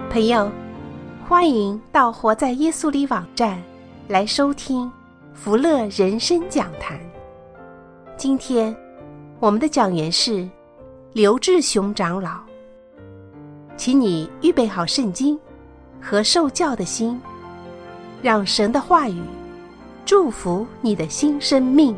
朋友，欢迎到活在耶稣里网站来收听福乐人生讲坛。今天我们的讲员是刘志雄长老，请你预备好圣经和受教的心，让神的话语祝福你的新生命。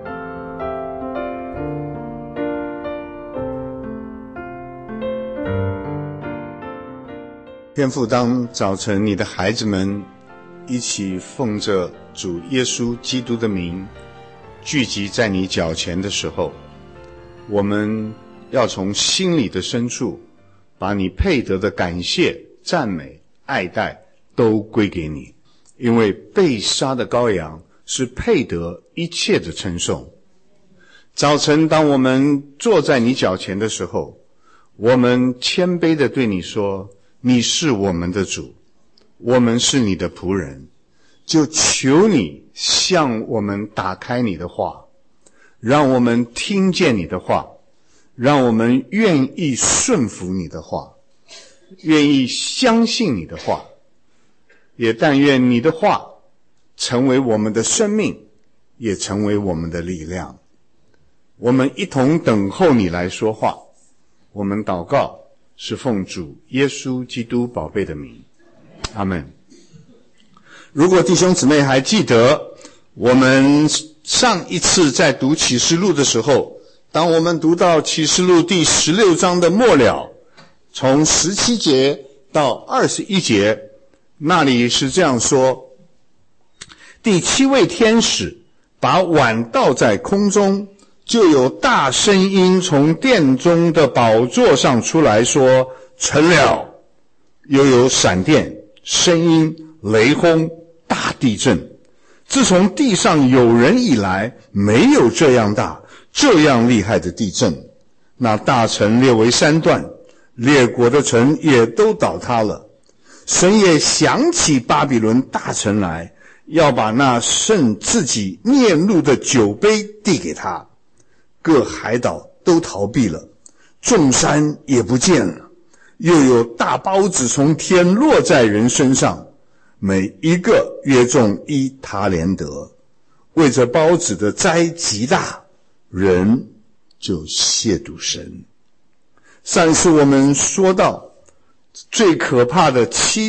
天父，当早晨你的孩子们一起奉着主耶稣基督的名聚集在你脚前的时候，我们要从心里的深处把你配得的感谢、赞美、爱戴都归给你，因为被杀的羔羊是配得一切的称颂。早晨当我们坐在你脚前的时候，我们谦卑地对你说，你是我们的主，我们是你的仆人，就求你向我们打开你的话，让我们听见你的话，让我们愿意顺服你的话，愿意相信你的话，也但愿你的话成为我们的生命，也成为我们的力量。我们一同等候你来说话，我们祷告是奉主耶稣基督宝贝的名，阿们。如果弟兄姊妹还记得，我们上一次在读启示录的时候，当我们读到启示录第16章的末了，从17节到21节，那里是这样说：第7位天使把碗倒在空中，就有大声音从殿中的宝座上出来说，成了。又有闪电、声音、雷轰、大地震。自从地上有人以来，没有这样大、这样厉害的地震。那大城列为3段，列国的城也都倒塌了。神也想起巴比伦大城来，要把那剩自己孽怒的酒杯递给他。各海岛都逃避了，众山也不见了，又有大包子从天落在人身上，每一个约重1塔连德。为这包子的灾极大，人就亵渎神。上次我们说到最可怕的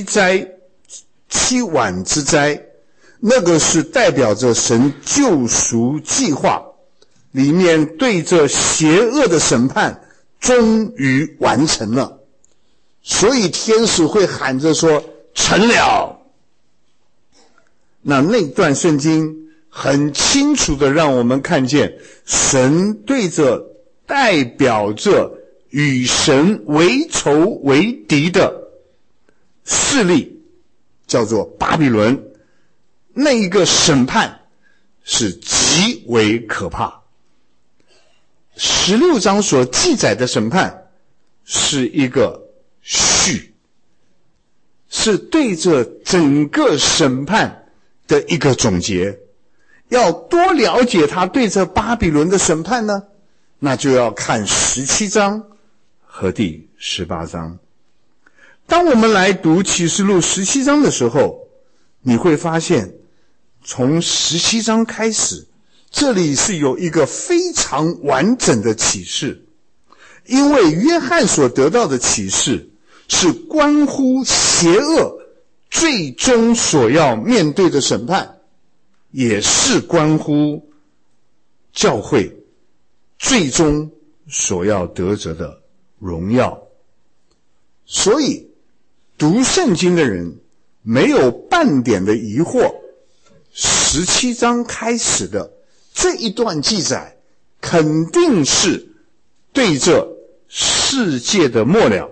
7碗之灾，那个是代表着神救赎计划里面对着邪恶的审判终于完成了，所以天使会喊着说，成了。那段圣经很清楚的让我们看见，神对着代表着与神为仇为敌的势力，叫做巴比伦，那一个审判是极为可怕。16章所记载的审判是一个序，是对着整个审判的一个总结。要多了解他对着巴比伦的审判呢，那就要看17章和第18章。当我们来读启示录17章的时候，你会发现从17章开始，这里是有一个非常完整的启示，因为约翰所得到的启示是关乎邪恶最终所要面对的审判，也是关乎教会最终所要得着的荣耀。所以读圣经的人没有半点的疑惑，17章开始的这一段记载肯定是对着世界的末了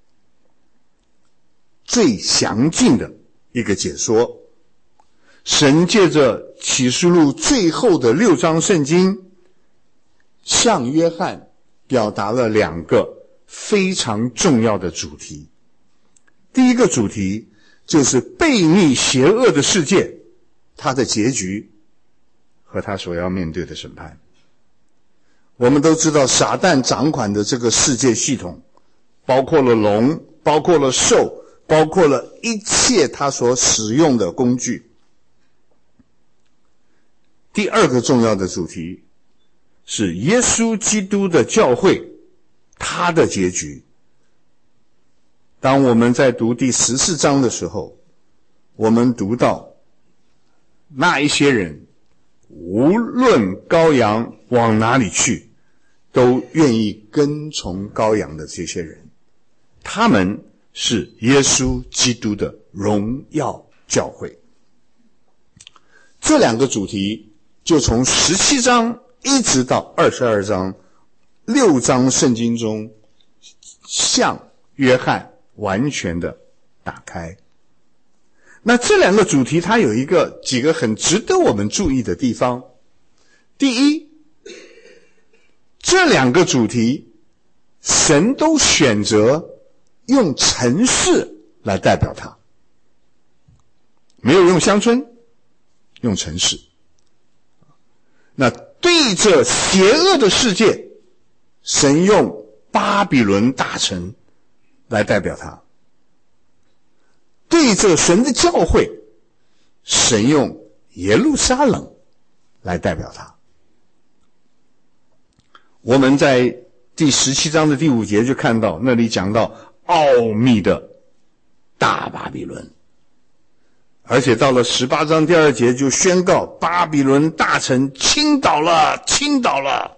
最详尽的一个解说。神借着启示录最后的6章圣经，向约翰表达了2个非常重要的主题。第一个主题就是悖逆邪恶的世界，它的结局和他所要面对的审判。我们都知道撒旦掌管的这个世界系统，包括了龙，包括了兽， 包括了一切他所使用的工具。第二个重要的主题是耶稣基督的教会，他的结局。当我们在读第14章的时候，我们读到那一些人无论羔羊往哪里去，都愿意跟从羔羊的这些人，他们是耶稣基督的荣耀教会。这两个主题就从17章一直到22章，6章圣经中向约翰完全的打开。那这两个主题它有几个很值得我们注意的地方。第一，这两个主题神都选择用城市来代表它，没有用乡村，用城市。那对着邪恶的世界，神用巴比伦大城来代表它；对着神的教会，神用耶路撒冷来代表它。我们在第17章的第5节就看到，那里讲到奥秘的大巴比伦，而且到了18章第2节就宣告巴比伦大城倾倒了，倾倒了。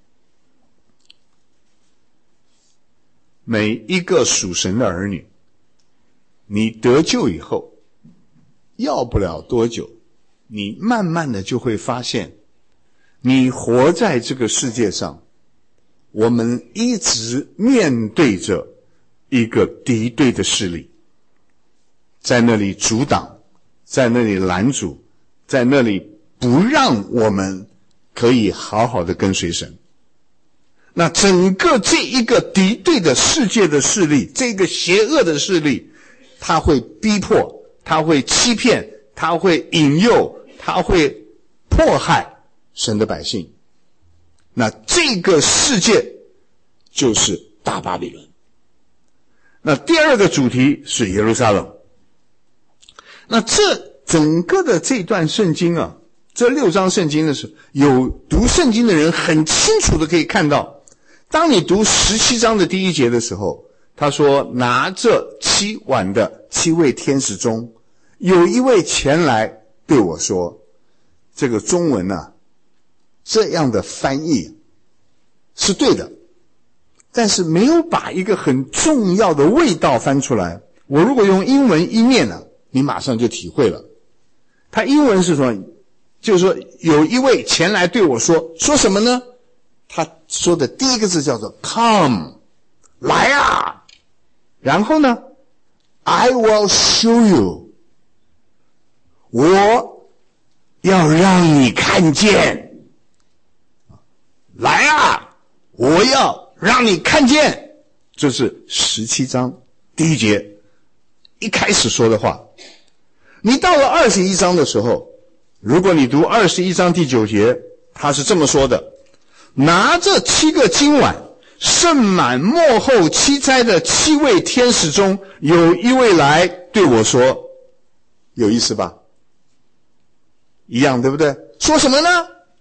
每一个属神的儿女，你得救以后，要不了多久，你慢慢的就会发现，你活在这个世界上，我们一直面对着一个敌对的势力，在那里阻挡，在那里拦阻，在那里不让我们可以好好的跟随神。那整个这一个敌对的世界的势力，这个邪恶的势力，他会逼迫，他会欺骗，他会引诱，他会迫害神的百姓。那这个世界就是大巴比伦。那第二个主题是耶路撒冷。那这整个的这段圣经啊，这6章圣经的时候，有读圣经的人很清楚的可以看到，当你读17章的第1节的时候，他说拿着7碗的7位天使中，有一位前来对我说，这个中文啊，这样的翻译是对的，但是没有把一个很重要的味道翻出来。我如果用英文一念啊，你马上就体会了。他英文是什么？就是说有一位前来对我说，说什么呢？他说的第一个字叫做 come， 来啊。然后呢 I will show you， 我要让你看见。来啊，我要让你看见。这是17章第1节一开始说的话。你到了21章的时候，如果你读21章第9节，他是这么说的，拿着7个金碗，盛满末后7灾的7位天使中，有一位来对我说，有意思吧？一样对不对？说什么呢？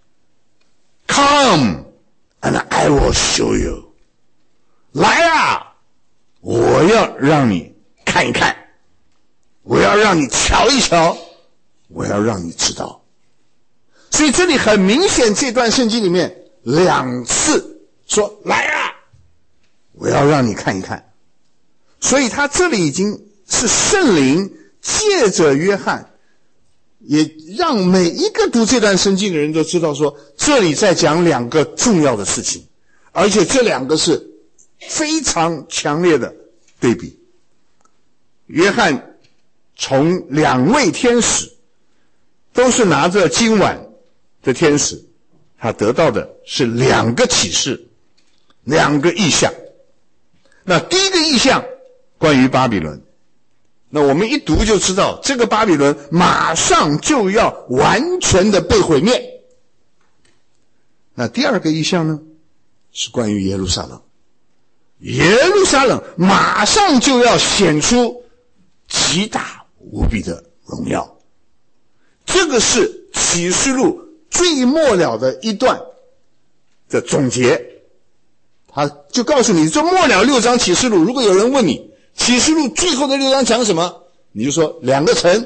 Come and I will show you， 来啊，我要让你看一看，我要让你瞧一瞧，我要让你知道。所以这里很明显，这段圣经里面2次说来啊，我要让你看一看。所以他这里已经是圣灵借着约翰，也让每一个读这段圣经的人都知道说，这里在讲2个重要的事情，而且这2个是非常强烈的对比。约翰从2位天使，都是拿着金碗的天使，他得到的是2个启示，2个异象。那第一个异象关于巴比伦，那我们一读就知道，这个巴比伦马上就要完全的被毁灭。那第二个异象呢，是关于耶路撒冷。耶路撒冷马上就要显出极大无比的荣耀。这个是启示录最末了的一段的总结，他就告诉你，这末了6章启示录，如果有人问你启示录最后的6章讲什么，你就说2个城，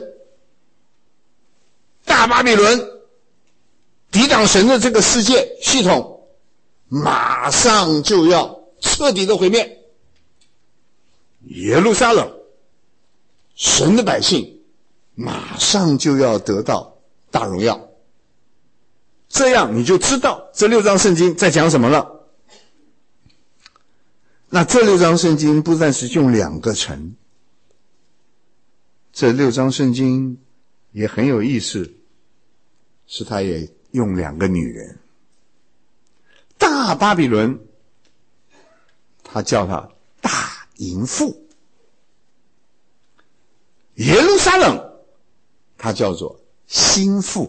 大巴比伦抵挡神的这个世界系统马上就要彻底的毁灭，耶路撒冷神的百姓马上就要得到大荣耀。这样你就知道这6章圣经在讲什么了。那这6章圣经不但是用2个城，这6章圣经也很有意思，是他也用2个女人。大巴比伦他叫她大淫妇，耶路撒冷他叫做心腹，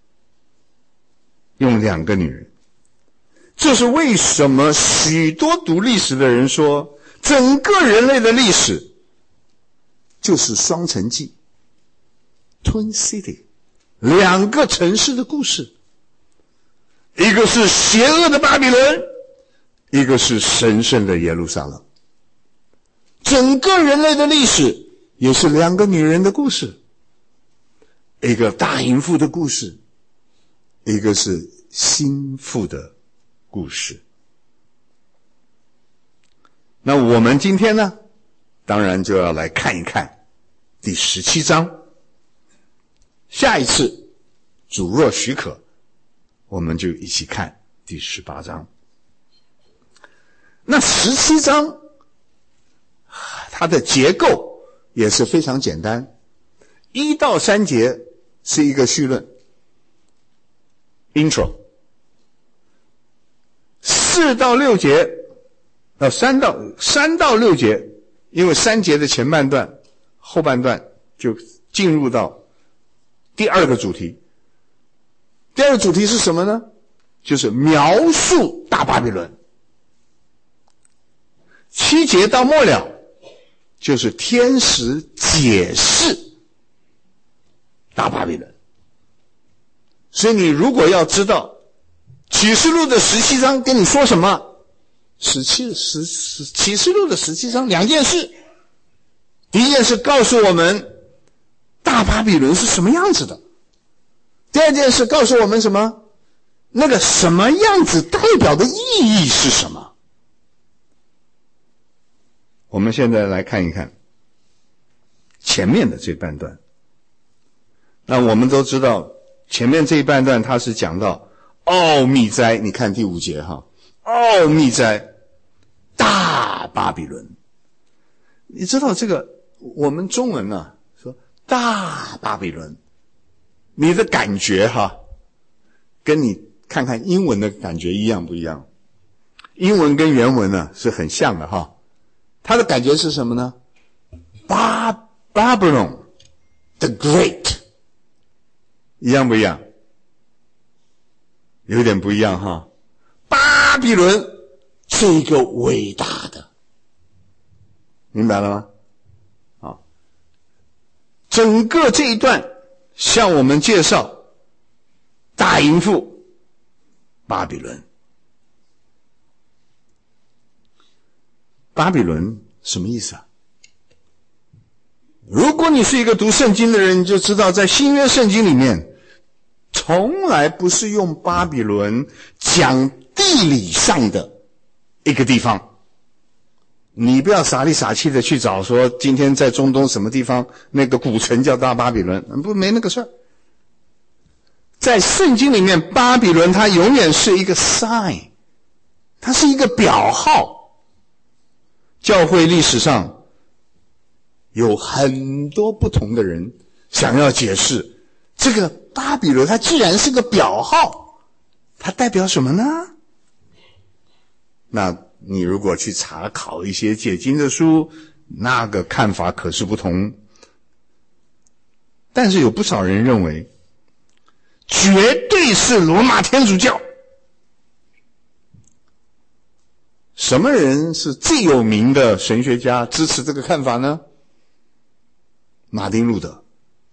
用2个女人。这是为什么许多读历史的人说整个人类的历史就是双城记 Twin City， 2个城市的故事，一个是邪恶的巴比伦，一个是神圣的耶路撒冷。整个人类的历史也是2个女人的故事，一个大淫妇的故事，一个是心腹的故事。那我们今天呢，当然就要来看一看第17章。下一次主若许可，我们就一起看第18章。那17章它的结构也是非常简单，1到3节是一个绪论 intro， 4到6节3到6节，因为3节的前半段后半段就进入到第2个主题。第2个主题是什么呢？就是描述大巴比伦。7节到末了就是天使解释大巴比伦。所以你如果要知道启示录的17章跟你说什么，启示录的17章2件事。第一件事告诉我们大巴比伦是什么样子的，第2件事告诉我们什么？那个什么样子代表的意义是什么？我们现在来看一看前面的这半段。那我们都知道前面这一半段它是讲到奥秘哉，你看第5节哈，奥秘哉大巴比伦。你知道这个我们中文啊说大巴比伦，你的感觉哈跟你看看英文的感觉一样不一样？英文跟原文呢是很像的哈。它的感觉是什么呢？ Babylon the Great， 一样不一样？有点不一样哈。巴比伦这个伟大的，明白了吗？好，整个这一段向我们介绍大淫妇巴比伦。巴比伦什么意思啊？如果你是一个读圣经的人，你就知道在新约圣经里面从来不是用巴比伦讲地理上的一个地方。你不要傻里傻气的去找说今天在中东什么地方那个古城叫大巴比伦，没那个事儿。在圣经里面巴比伦它永远是一个 sign， 它是一个表号。教会历史上有很多不同的人想要解释这个巴比伦，它既然是个表号，它代表什么呢？那你如果去查考一些解经的书，那个看法可是不同。但是有不少人认为绝对是罗马天主教。什么人是最有名的神学家支持这个看法呢？ 马丁路德。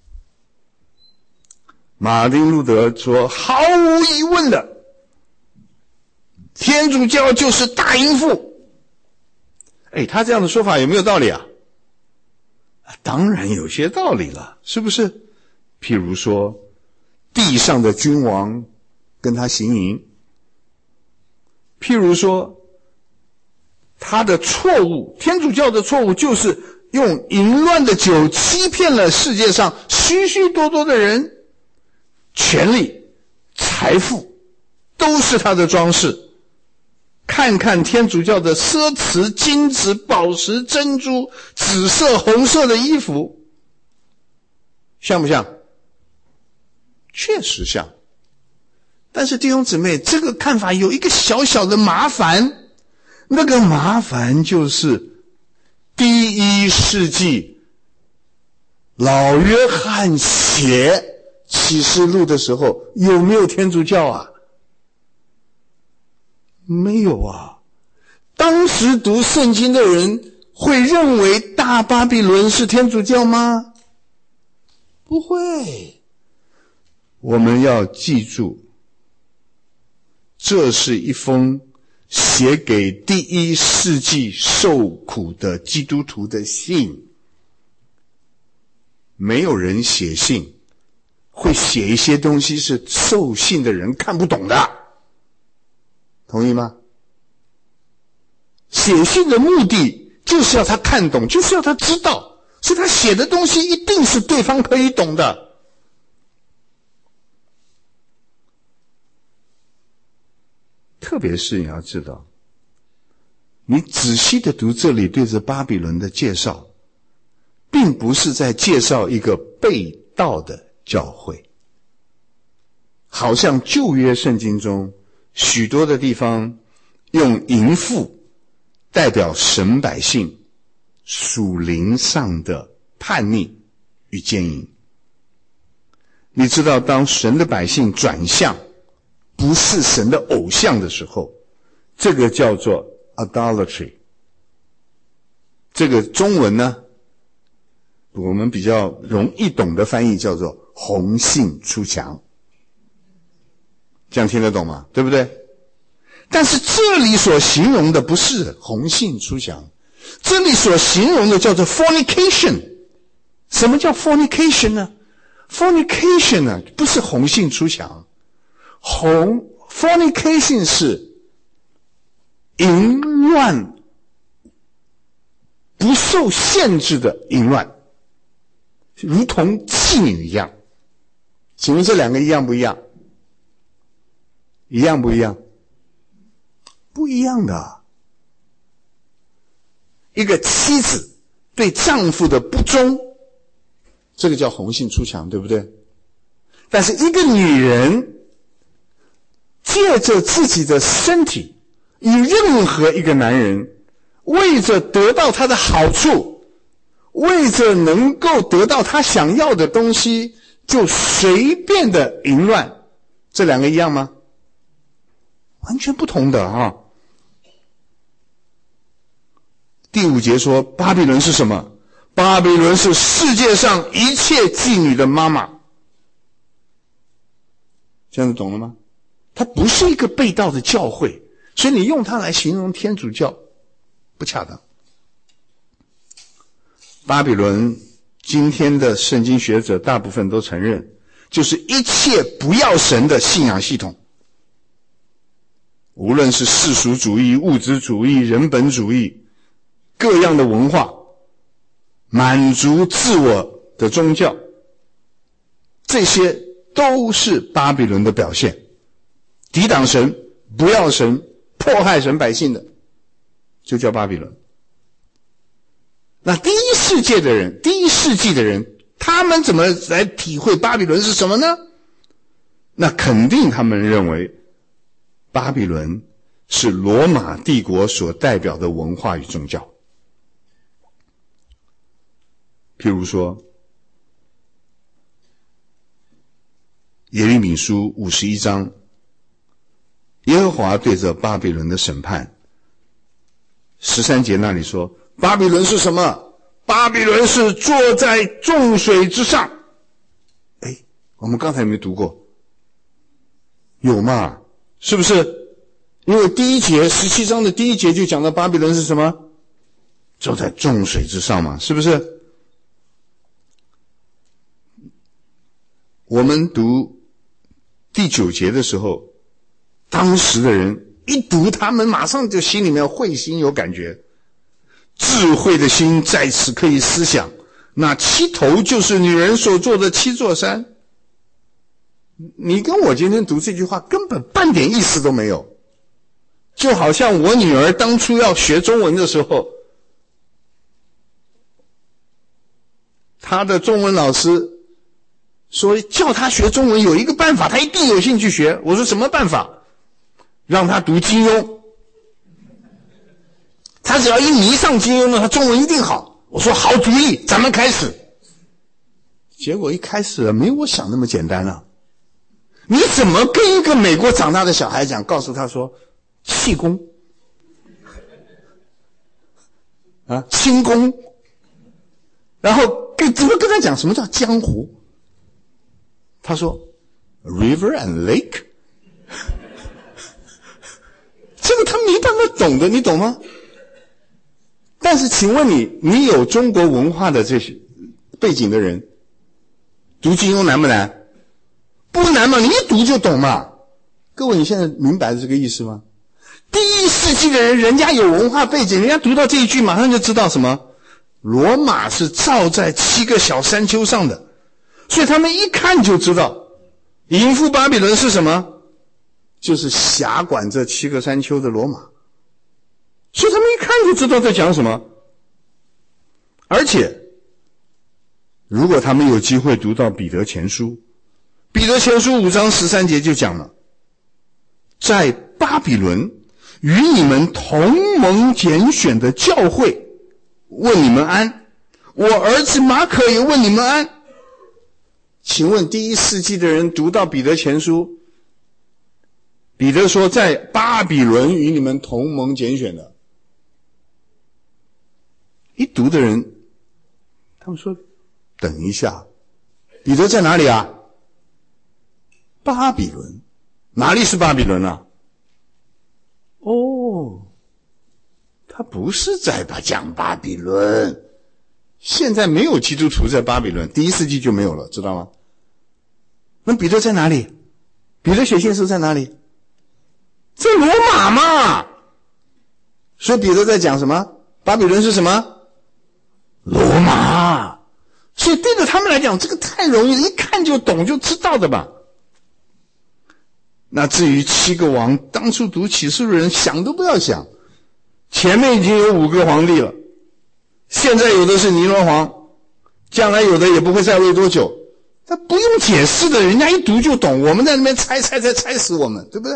马丁路德说，毫无疑问的，天主教就是大淫妇。他这样的说法有没有道理啊？当然有些道理了，是不是？譬如说，地上的君王跟他行淫，譬如说他的错误，天主教的错误就是用淫乱的酒欺骗了世界上许许多多的人，权力、财富都是他的装饰。看看天主教的奢侈金子、宝石、珍珠、紫色、红色的衣服，像不像？确实像。但是弟兄姊妹，这个看法有一个小小的麻烦，那个麻烦就是第1世纪老约翰写启示录的时候，有没有天主教啊？没有啊。当时读圣经的人会认为大巴比伦是天主教吗？不会。我们要记住，这是一封写给第1世纪受苦的基督徒的信。没有人写信会写一些东西是受信的人看不懂的，同意吗？写信的目的就是要他看懂，就是要他知道，所以他写的东西一定是对方可以懂的。特别是你要知道，你仔细的读这里对着巴比伦的介绍，并不是在介绍一个被盗的教会，好像旧约圣经中许多的地方用淫妇代表神百姓属灵上的叛逆与奸淫。你知道，当神的百姓转向不是神的偶像的时候，这个叫做 idolatry。 这个中文呢，我们比较容易懂的翻译叫做红杏出墙，这样听得懂吗？对不对？但是这里所形容的不是红杏出墙，这里所形容的叫做 fornication。 什么叫 fornication 呢？ fornication 呢，不是红杏出墙。fornication 是淫乱，不受限制的淫乱，如同妓女一样。请问这两个一样不一样？一样不一样？不一样的。一个妻子对丈夫的不忠，这个叫红杏出墙，对不对？但是一个女人借着自己的身体与任何一个男人，为着得到他的好处，为着能够得到他想要的东西，就随便的淫乱，这两个一样吗？完全不同的啊。第5节说，巴比伦是什么？巴比伦是世界上一切妓女的妈妈。这样子懂了吗？它不是一个被盗的教会，所以你用它来形容天主教不恰当。巴比伦今天的圣经学者大部分都承认，就是一切不要神的信仰系统，无论是世俗主义、物质主义、人本主义，各样的文化，满足自我的宗教，这些都是巴比伦的表现。抵挡神、不要神、迫害神百姓的，就叫巴比伦。那第一世纪的人，他们怎么来体会巴比伦是什么呢？那肯定他们认为巴比伦是罗马帝国所代表的文化与宗教。譬如说耶利米书51章，耶和华对着巴比伦的审判，13节那里说，巴比伦是什么？ 巴比伦是坐在众水之上。我们刚才有没有读过？有嘛？是不是？因为第一节17章的第一节就讲到巴比伦是什么？坐在众水之上嘛，是不是？我们读第9节的时候，当时的人一读，他们马上就心里面会心有感觉，智慧的心在此可以思想，那7头就是女人所做的7座山。你跟我今天读这句话根本半点意思都没有，就好像我女儿当初要学中文的时候，她的中文老师说叫她学中文有一个办法，她一定有兴趣学。我说什么办法？让她读金庸，她只要一迷上金庸了，她中文一定好。我说好主意，咱们开始。结果一开始没有我想那么简单了。你怎么跟一个美国长大的小孩讲，告诉他说气功啊，轻功，然后怎么跟他讲什么叫江湖？他说 river and lake 这个他没办法懂的，你懂吗？但是请问你有中国文化的这些背景的人，读金庸难不难？不难嘛，你一读就懂嘛。各位，你现在明白这个意思吗？第1世纪的人，人家有文化背景，人家读到这一句马上就知道什么？罗马是造在7个小山丘上的，所以他们一看就知道淫妇巴比伦是什么？就是辖管这7个山丘的罗马。所以他们一看就知道在讲什么。而且如果他们有机会读到彼得前书，彼得前书5章13节就讲了，在巴比伦与你们同盟拣选的教会问你们安，我儿子马可也问你们安。请问第1世纪的人读到彼得前书，彼得说在巴比伦与你们同盟拣选的，一读的人他们说等一下，彼得在哪里啊？巴比伦。哪里是巴比伦啊？他不是在讲巴比伦，现在没有基督徒在巴比伦，第1世纪就没有了，知道吗？那彼得在哪里？彼得写信是在哪里？在罗马嘛。所以彼得在讲什么？巴比伦是什么？罗马。所以对着他们来讲，这个太容易了，一看就懂就知道的吧。那至于7个王，当初读启示录的人想都不要想，前面已经有5个皇帝了，现在有的是尼罗王，将来有的也不会再位多久，他不用解释的，人家一读就懂，我们在那边猜死我们，对不对？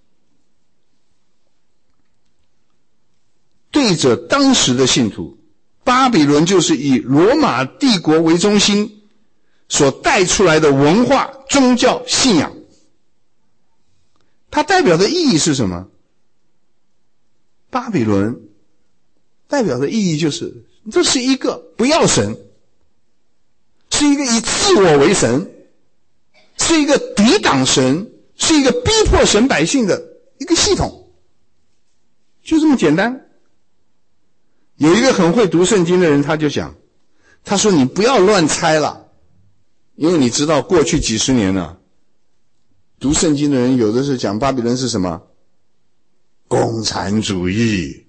对着当时的信徒，巴比伦就是以罗马帝国为中心所带出来的文化、宗教、信仰。它代表的意义是什么？巴比伦代表的意义就是，这是一个不要神，是一个以自我为神，是一个抵挡神，是一个逼迫神百姓的一个系统，就这么简单。有一个很会读圣经的人，他就讲，他说你不要乱猜了，因为你知道过去几十年了，读圣经的人有的是讲巴比伦是什么？共产主义。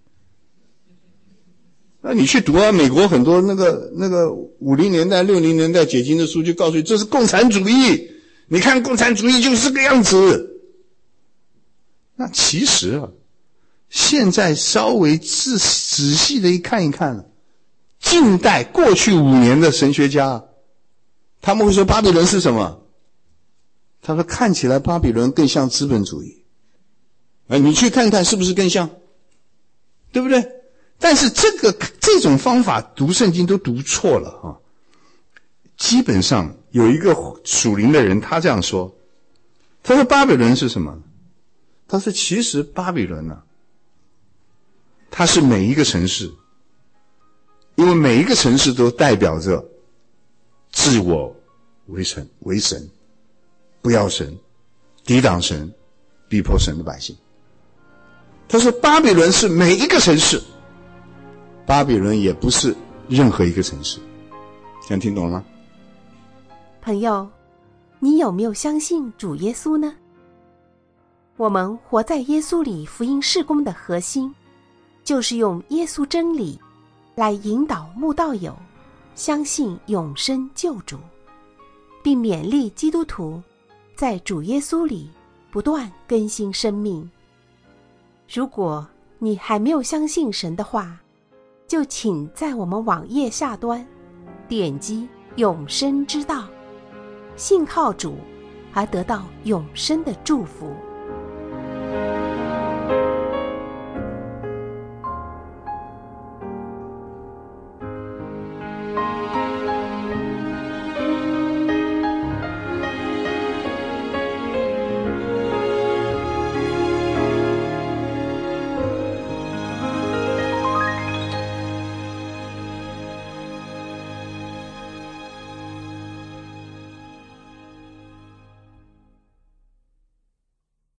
那你去读啊，美国很多那个50年代60年代解经的书就告诉你这是共产主义，你看共产主义就是这个样子。那其实啊，现在稍微仔细的一看一看，近代过去5年的神学家，他们会说巴比伦是什么？他说看起来巴比伦更像资本主义。你去看看是不是更像？对不对？但是这种方法读圣经都读错了啊！基本上有一个属灵的人，他这样说，他说巴比伦是什么？他说其实巴比伦它是每一个城市因为每一个城市都代表着自我为神，不要神，抵挡神，逼迫神的百姓。他说巴比伦是每一个城市，巴比伦也不是任何一个城市。这样听懂了吗？ 朋友，你有没有相信主耶稣呢？我们活在耶稣里福音事工的核心，就是用耶稣真理来引导慕道友相信永生救主，并勉励基督徒在主耶稣里不断更新生命。如果你还没有相信神的话，就请在我们网页下端点击永生之道，信靠主而得到永生的祝福。